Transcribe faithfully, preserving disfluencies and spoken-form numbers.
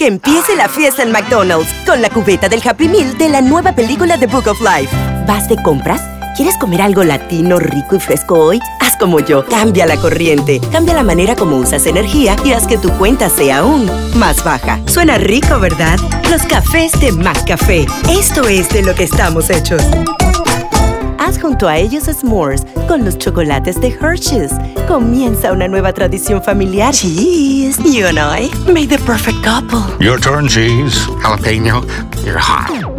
Que empiece la fiesta en McDonald's con la cubeta del Happy Meal de la nueva película The Book of Life. ¿Vas de compras? ¿Quieres comer algo latino, rico y fresco hoy? Haz como yo. Cambia la corriente. Cambia la manera como usas energía y haz que tu cuenta sea aún más baja. Suena rico, ¿verdad? Los cafés de McCafé. Esto es de lo que estamos hechos. Haz junto a ellos s'mores con los chocolates de Hershey's. Comienza una nueva tradición familiar. Cheese, you and I made the perfect couple. Your turn, cheese. Jalapeno, you're hot.